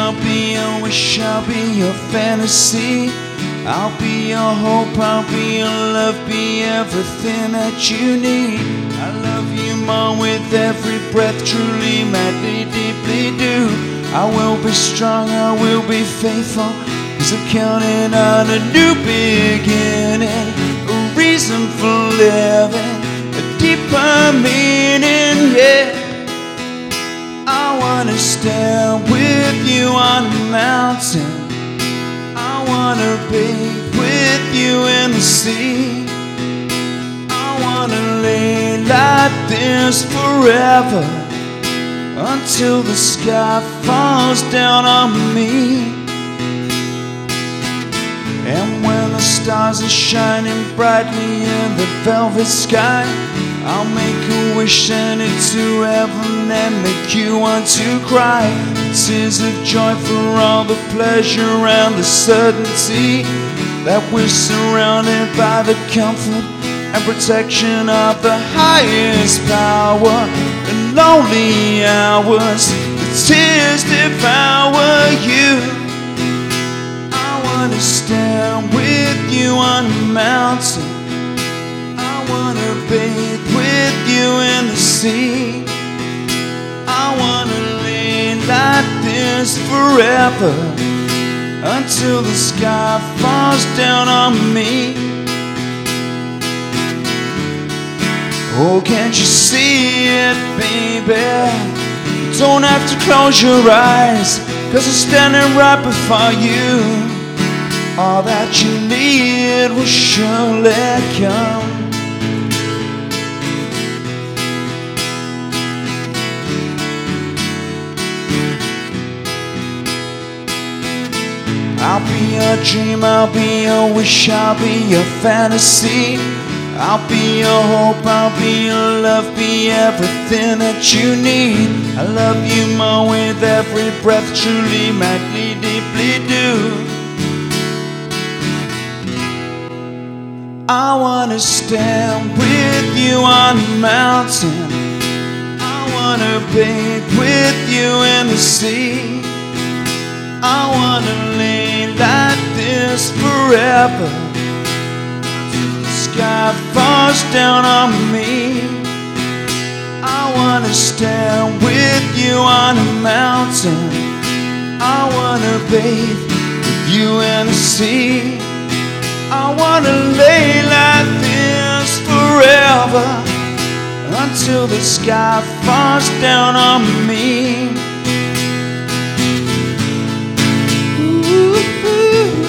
I'll be your wish, I'll be your fantasy. I'll be your hope, I'll be your love, be everything that you need. I love you more with every breath, truly, madly, deeply do. I will be strong, I will be faithful, 'cause I'm counting on a new beginning, a reason for living, a deeper meaning, yeah. I wanna stand with you on the mountain, I wanna bathe with you in the sea. I wanna lay like this forever, until the sky falls down on me. And when the stars are shining brightly in the velvet sky, I'll make a wish, send it to heaven, and make you want to cry. Tears of joy for all the pleasure and the certainty that we're surrounded by the comfort and protection of the highest power. In lonely hours, the tears devour you. I wanna stand with you on the mountain, I wanna bathe with you in the sea. I wanna lay like this forever, until the sky falls down on me. Oh, can't you see it, baby? You don't have to close your eyes, 'cause I'm standing right before you. All that you need will surely come. I'll be your dream, I'll be your wish, I'll be your fantasy. I'll be your hope, I'll be your love, be everything that you need. I love you more with every breath, truly, madly, deeply do. I wanna stand with you on the mountain, I wanna bathe with you in the sea. I wanna lay like this forever, until the sky falls down on me. I wanna stand with you on a mountain, I wanna bathe with you in the sea. I wanna lay like this forever, until the sky falls down on me. Ooh.